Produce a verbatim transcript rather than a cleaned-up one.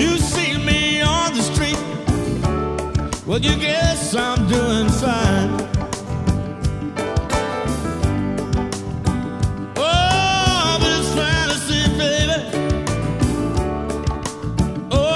You see me on the street, well, you guess I'm doing fine.